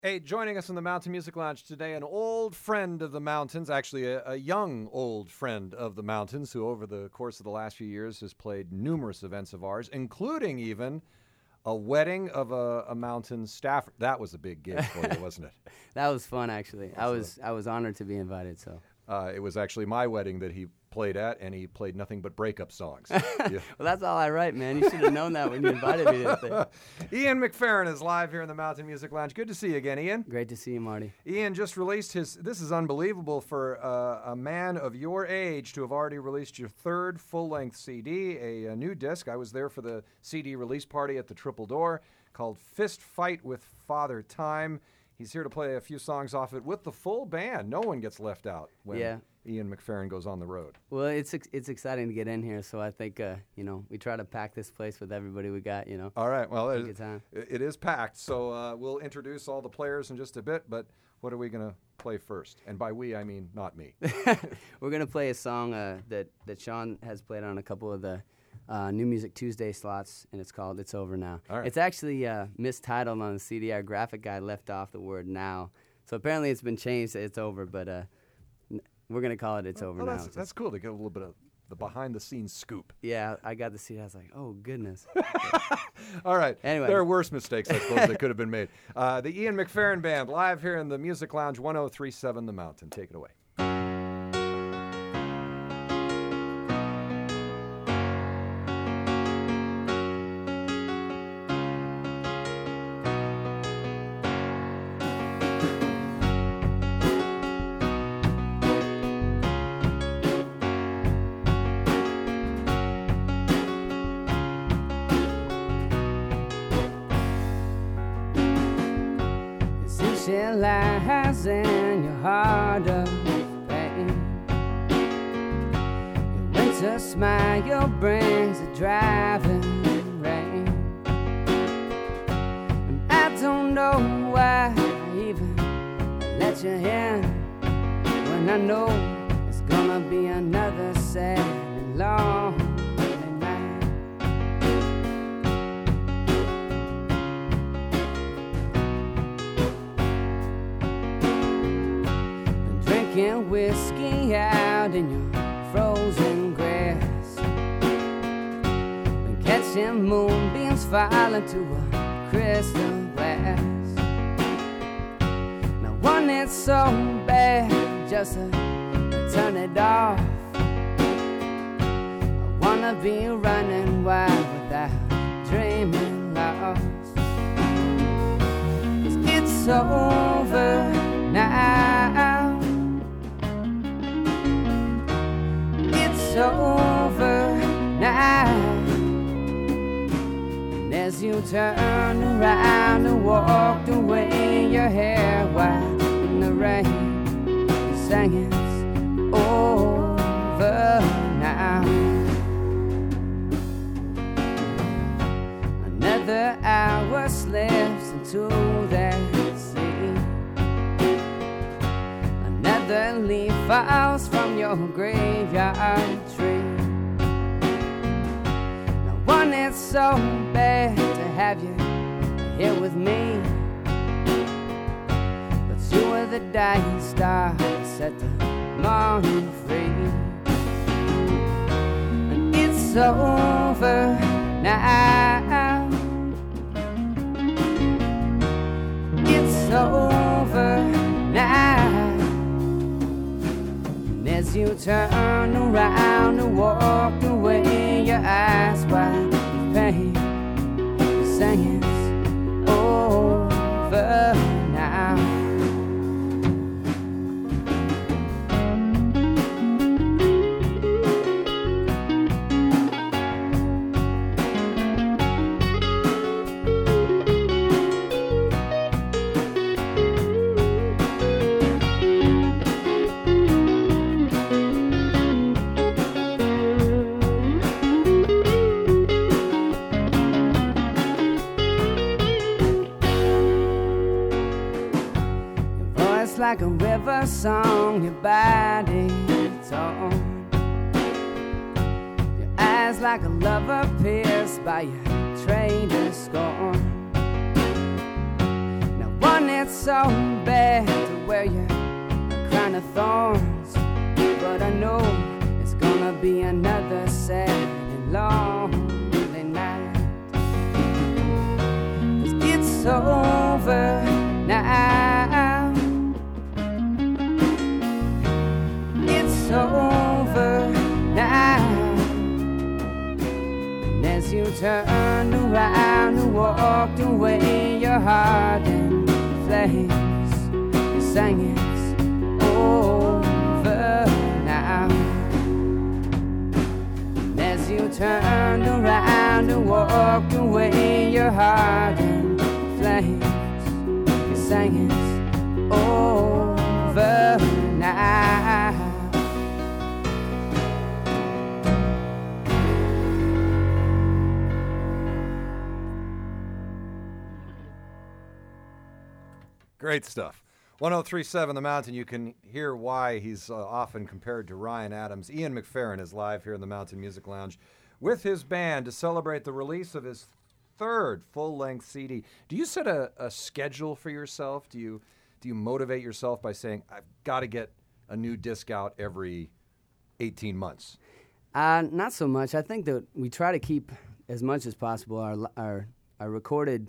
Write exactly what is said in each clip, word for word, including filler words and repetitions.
Hey, joining us in the Mountain Music Lounge today, an old friend of the mountains, actually a, a young old friend of the mountains, who over the course of the last few years has played numerous events of ours, including even a wedding of a, a mountain staffer. That was a big gig for you, wasn't it? That was fun, actually. I was I was honored to be invited. So uh, it was actually my wedding that he played at, and he played nothing but breakup songs. Yeah. Well, that's all I write, man. You should have known that when you invited me to the thing. Ian McFerrin is live here in the Mountain Music Lounge. Good to see you again, Ian. Great to see you, Marty. Ian just released his, this is unbelievable for uh, a man of your age to have already released your third full-length C D, a, a new disc. I was there for the C D release party at the Triple Door, called Fist Fight with Father Time. He's here to play a few songs off it with the full band. No one gets left out when Yeah. Ian McFerrin goes on the road. Well, it's ex- it's exciting to get in here, so I think, uh, you know, we try to pack this place with everybody we got, you know. All right. Well, Have a it, good time. it is packed, so uh, we'll introduce all the players in just a bit, but what are we going to play first? And by we, I mean not me. We're going to play a song uh, that, that Sean has played on a couple of the uh, New Music Tuesday slots, and it's called It's Over Now. All right. It's actually uh, mistitled on the C D. Our graphic guy left off the word now, so apparently it's been changed to It's Over, but uh, n- we're going to call it It's Well, Over well, Now. that's, that's cool to get a little bit of the behind-the-scenes scoop. Yeah, I got to see it. I was like, oh, goodness. All right. Anyway. There are worse mistakes, I suppose, that could have been made. Uh, the Ian McFerrin Band, live here in the Music Lounge, one oh three point seven The Mountain. Take it away. She lies in your heart of pain. Your winter smile brings a driving rain. And I don't know why I even let you in, when I know it's gonna be another sad and long night. Drinking whiskey out in your frozen grass, and catching moonbeams falling to a crystal glass. Now one it's so bad just to turn it off. I wanna be running wild without dreaming lost. 'Cause it's over now. It's over now. And as you turn around and walked away, your hair white in the rain, sang it's over now. Another hour slips into that sea. Another leaf falls from your graveyard tree. Now one it's so bad to have you here with me, but you were the dying star that set the morning free. And it's over now. It's over now. And as you turn around and walked away, your eyes wide with pain, saying it's over now. Like a river song, your body torn, your eyes like a lover pierced by your traitor's scorn. Now one gets so bad to where you're a crown of thorns, but I know it's gonna be another sad and lonely night. 'Cause it's over now. It's over now. And as you turned around and walked away, your heart in flames, you sang it's over now. And as you turned around and walked away, your heart in flames, you sang it's over now. Great stuff. one oh three point seven The Mountain. You can hear why he's uh, often compared to Ryan Adams. Ian McFerrin is live here in the Mountain Music Lounge with his band to celebrate the release of his third full-length C D. Do you set a, a schedule for yourself? Do you do you motivate yourself by saying, I've got to get a new disc out every eighteen months? Uh, not so much. I think that we try to keep as much as possible our our, our recorded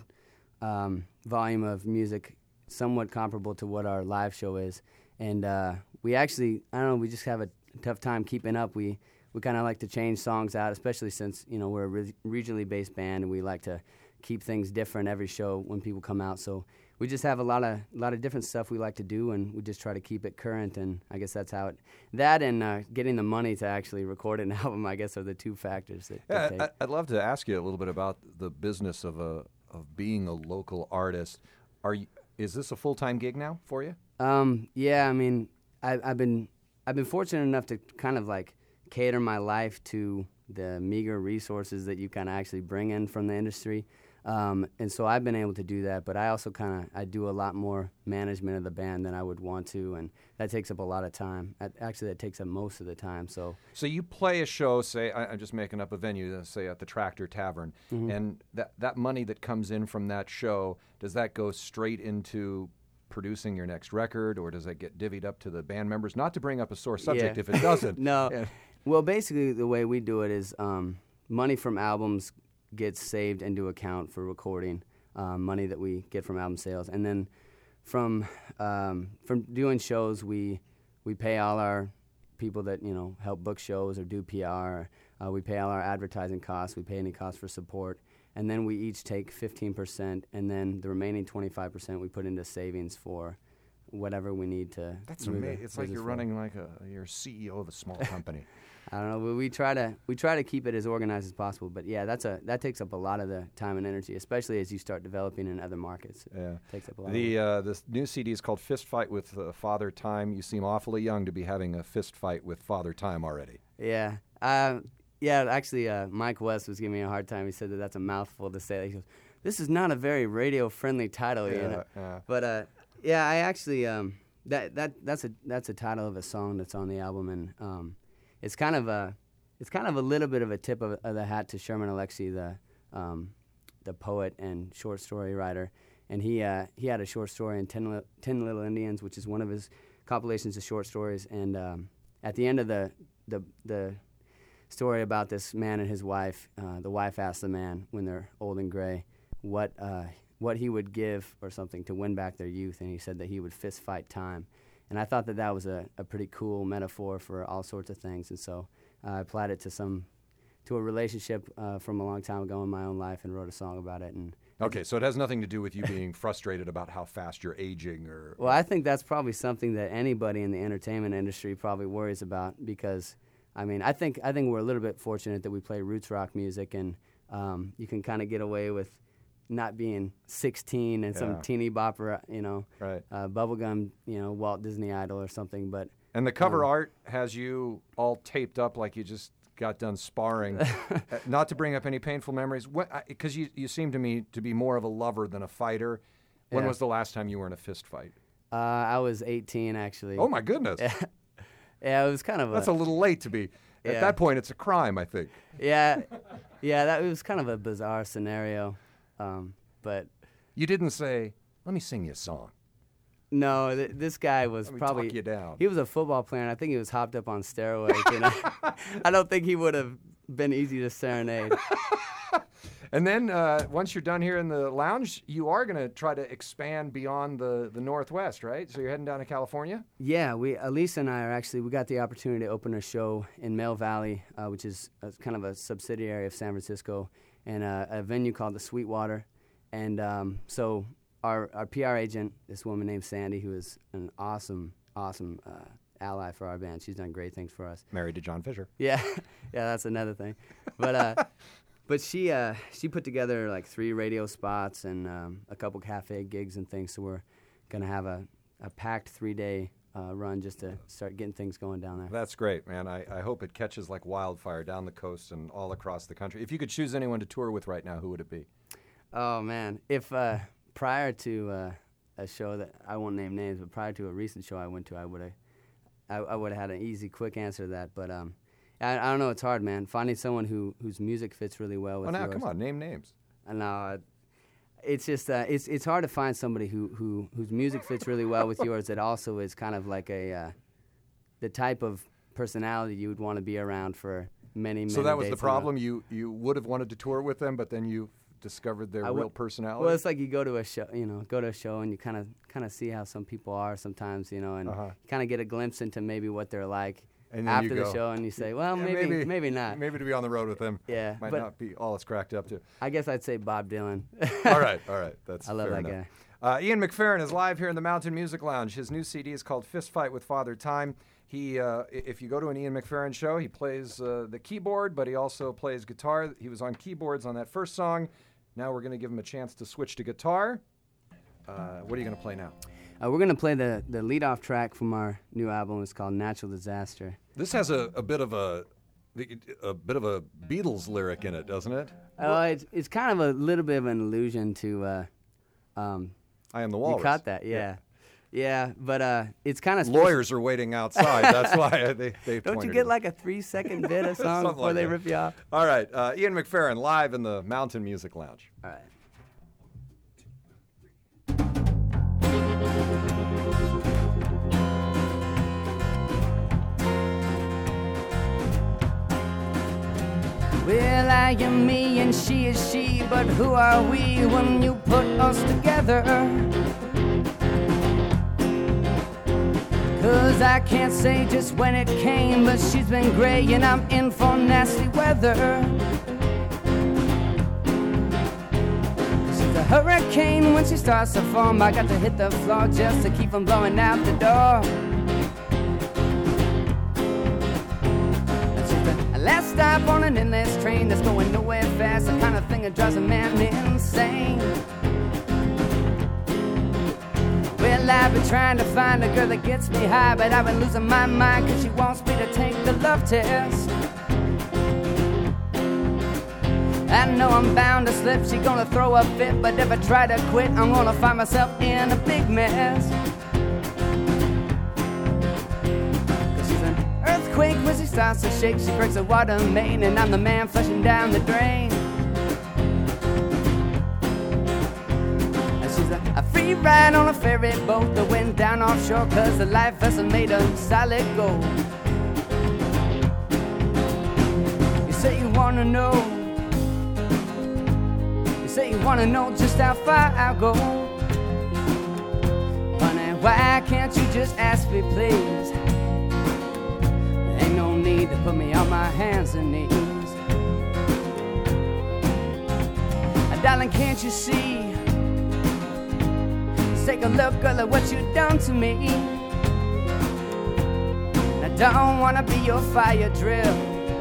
um, volume of music somewhat comparable to what our live show is. And uh, we actually, I don't know, we just have a tough time keeping up. We we kind of like to change songs out, especially since, you know, we're a re- regionally based band and we like to keep things different every show when people come out. So we just have a lot of a lot of different stuff we like to do, and we just try to keep it current. And I guess that's how it, that and uh, getting the money to actually record an album, I guess, are the two factors that, yeah, that take. I, I'd love to ask you a little bit about the business of a of being a local artist. Are you, is this a full-time gig now for you? Um, yeah, I mean, I, I've been I've been fortunate enough to kind of like cater my life to the meager resources that you kind of actually bring in from the industry, um, and so I've been able to do that. But I also kind of I do a lot more management of the band than I would want to, and that takes up a lot of time. Actually, that takes up most of the time. So, so you play a show, say I, I'm just making up a venue, uh, say at the Tractor Tavern, mm-hmm. and that that money that comes in from that show, does that go straight into producing your next record, or does that get divvied up to the band members? Not to bring up a sore subject yeah. if it doesn't. No. Yeah. Well, basically, the way we do it is um, money from albums gets saved into account for recording, um, money that we get from album sales, and then from um, from doing shows, we we pay all our people that you know help book shows or do P R. Uh, we pay all our advertising costs. We pay any costs for support, and then we each take fifteen percent, and then the remaining twenty-five percent we put into savings for whatever we need to. That's amazing. It's like you're running like a you're C E O of a small company. I don't know. We, we try to we try to keep it as organized as possible, but yeah, that's a that takes up a lot of the time and energy, especially as you start developing in other markets. It yeah, takes up a lot. The uh, this new C D is called Fist Fight with uh, Father Time. You seem awfully young to be having a fist fight with Father Time already. Yeah, uh, yeah. Actually, uh, Mike West was giving me a hard time. He said that that's a mouthful to say. He goes, "This is not a very radio-friendly title, yeah, you know." Yeah. But uh, yeah, I actually um, that that that's a that's a title of a song that's on the album, and um, it's kind of a It's kind of a little bit of a tip of, of the hat to Sherman Alexie, the um, the poet and short story writer, and he uh, he had a short story in Ten, Li- Ten Little Indians, which is one of his compilations of short stories. And um, at the end of the the the story about this man and his wife, uh, the wife asks the man when they're old and gray what uh, what he would give or something to win back their youth, and he said that he would fist fight time. And I thought that that was a, a pretty cool metaphor for all sorts of things, and so. Uh, I applied it to some, to a relationship uh, from a long time ago in my own life, and wrote a song about it. And okay, so it has nothing to do with you being frustrated about how fast you're aging, or. Well, I think that's probably something that anybody in the entertainment industry probably worries about, because, I mean, I think I think we're a little bit fortunate that we play roots rock music, and um, you can kind of get away with not being sixteen and yeah. some teeny bopper, you know, right. uh, bubblegum, you know, Walt Disney Idol or something, but. And the cover um, art has you all taped up like you just got done sparring. uh, not to bring up any painful memories, because you, you seem to me to be more of a lover than a fighter. When yeah. was the last time you were in a fist fight? Uh, I was eighteen, actually. Oh, my goodness. Yeah, it was kind of a... That's a little late to be... At yeah. that point, it's a crime, I think. Yeah, yeah, that it was kind of a bizarre scenario, um, but... You didn't say, let me sing you a song. No, th- this guy was Let me probably talk you down. He was a football player, and I think he was hopped up on steroids. And I, I don't think he would have been easy to serenade. And then uh, once you're done here in the lounge, you are going to try to expand beyond the, the Northwest, right? So you're heading down to California? Yeah, we Elisa and I are actually, we got the opportunity to open a show in Mill Valley, uh, which is a, kind of a subsidiary of San Francisco, and uh, a venue called the Sweetwater. And um, so our, our P R agent, this woman named Sandy, who is an awesome, awesome uh, ally for our band. She's done great things for us. Married to John Fisher. Yeah, yeah, that's another thing. But uh, but she uh, she put together like three radio spots and um, a couple cafe gigs and things. So we're gonna have a, a packed three day uh, run just to start getting things going down there. That's great, man. I, I hope it catches like wildfire down the coast and all across the country. If you could choose anyone to tour with right now, who would it be? Oh man, if uh, prior to uh, a show that I won't name names, but prior to a recent show I went to, I would have I, I would have had an easy, quick answer to that. But um, I, I don't know. It's hard, man. Finding someone who whose music fits really well with Oh, now yours. come on, name names. I know. It's just uh, it's it's hard to find somebody who, who whose music fits really well with yours that also is kind of like a uh, the type of personality you would want to be around for many many. So that was days the in a- problem. You you would have wanted to tour with them, but then you discovered their I real w- personality. Well, it's like you go to a show, you know, go to a show and you kind of kind of see how some people are sometimes, you know, and Uh-huh. kind of get a glimpse into maybe what they're like And then after you the go, show, and you say, well, Yeah, maybe maybe not. Maybe to be on the road with them. Yeah, might but- not be all it's cracked up to. I guess I'd say Bob Dylan. all right, all right. That's I love fair that enough. Uh, Ian McFerrin is live here in the Mountain Music Lounge. His new C D is called Fist Fight with Father Time. He, uh, i- if you go to an Ian McFerrin show, he plays uh, the keyboard, but he also plays guitar. He was on keyboards on that first song. Now we're going to give him a chance to switch to guitar. Uh, what are you going to play now? Uh, we're gonna play the the lead off track from our new album. It's called Natural Disaster. This has a, a bit of a a bit of a Beatles lyric in it, doesn't it? Oh, it's it's kind of a little bit of an allusion to. Uh, um, I am the Walrus. you caught that, yeah, yeah. But uh, it's kind of Lawyers are waiting outside. That's why they they Don't you pointed get it. like a three second bit of song Something before like they that. rip you off? All right, uh, Ian McFerrin live in the Mountain Music Lounge. All right. Well, I am me and she is she, but who are we when you put us together? Cause I can't say just when it came, but she's been gray and I'm in for nasty weather. She's a hurricane when she starts to form. I got to hit the floor just to keep from blowing out the door. Last stop on an endless train that's going nowhere fast, the kind of thing that drives a man insane. Well, I've been trying to find a girl that gets me high, but I've been losing my mind cause she wants me to take the love test. I know I'm bound to slip, she gonna throw a fit, but if I try to quit, I'm gonna find myself in a big mess. Earthquake when she starts to shake, she breaks a water main, and I'm the man flushing down the drain. And she's a, a free ride on a ferry boat that went down offshore, cause the life vessel made of solid gold. You say you wanna know, you say you wanna know just how far I'll go. Honey, why can't you just ask me, please? Ain't no need to put me on my hands and knees. Uh, darling, can't you see? Let's take a look, girl, at what you've done to me. I don't wanna be your fire drill.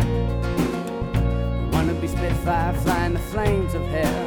I wanna be Spitfire flying the flames of hell.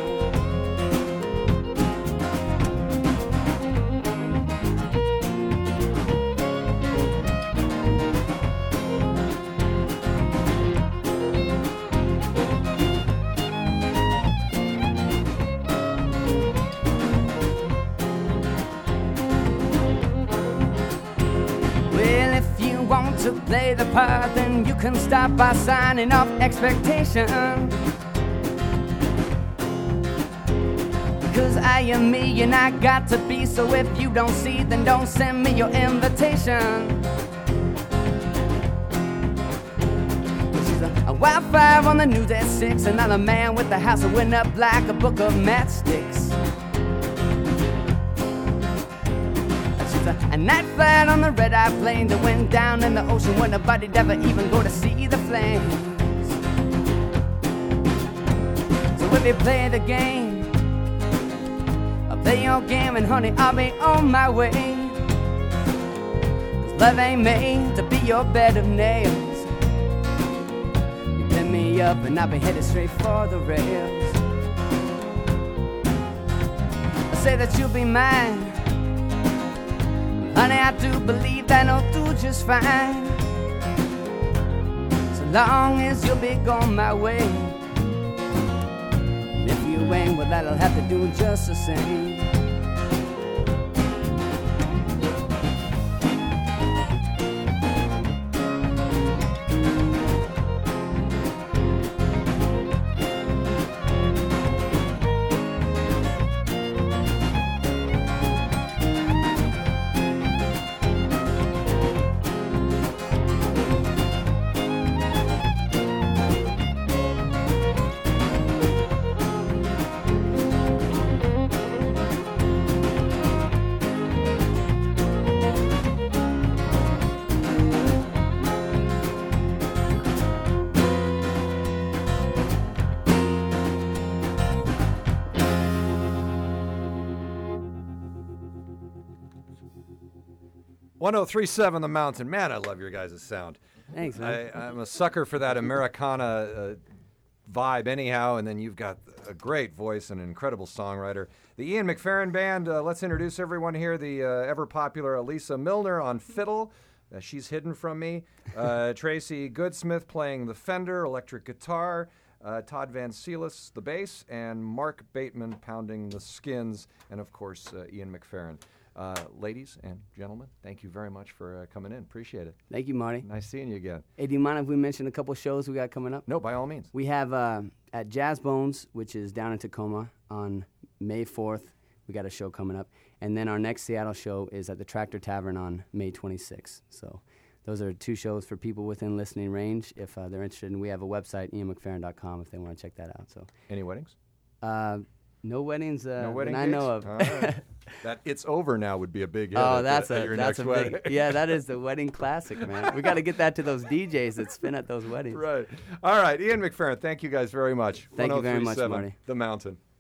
To play the part, then you can stop by signing off expectation. Cause I am me and I got to be. So if you don't see, then don't send me your invitation. She's a, a wildfire on the news at six. Another man with the house that went up like a book of matchsticks. She's a, a night flight on the red-eye plane that went down in the ocean when nobody'd ever even go to see the flames. So if you play the game, play your game and honey, I'll be on my way. Cause love ain't made to be your bed of nails. You pick me up and I'll be headed straight for the rails. I say that you'll be mine. Honey, I do believe that I'll do just fine. So long as you'll be going my way. If you ain't, well, that'll have to do just the same. one oh three point seven The Mountain. Man, I love your guys' sound. Thanks, man. I, I'm a sucker for that Americana uh, vibe anyhow, and then you've got a great voice and an incredible songwriter. The Ian McFerrin Band, uh, let's introduce everyone here. The uh, ever-popular Elisa Milner on fiddle. Uh, she's hidden from me. Uh, Tracy Goodsmith playing the Fender electric guitar. Uh, Todd Van Seelis, the bass, and Mark Bateman pounding the skins, and of course, uh, Ian McFerrin. Uh, ladies and gentlemen, thank you very much for uh, coming in. Appreciate it. Thank you, Marty. Nice seeing you again. Hey, do you mind if we mention a couple shows we got coming up? No, by all means. We have uh, at Jazz Bones, which is down in Tacoma, on May fourth. We got a show coming up. And then our next Seattle show is at the Tractor Tavern on May twenty-sixth. So those are two shows for people within listening range. If uh, they're interested, and we have a website, ian mcferrin dot com, if they want to check that out. So, any weddings? Uh, no weddings uh, no wedding that I know of. All right. That It's Over Now would be a big hit. Oh, at that's the, a at your that's next a wedding. big yeah. That is the wedding classic, man. We got to get that to those D Js that spin at those weddings. Right. All right, Ian McFerrin. Thank you guys very much. Thank you very much, Marty. The Mountain.